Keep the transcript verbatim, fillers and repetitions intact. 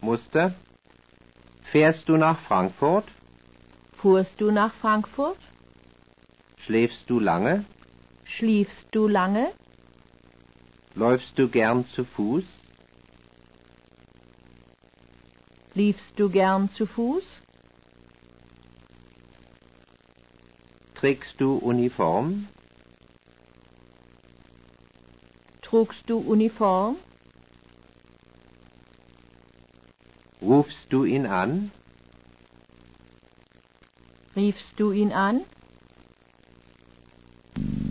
Muster. Fährst du nach Frankfurt? Fuhrst du nach Frankfurt? Schläfst du lange? Schliefst du lange? Läufst du gern zu Fuß? Liefst du gern zu Fuß? Trägst du Uniform? Trugst du Uniform? Rufst du ihn an? Riefst du ihn an?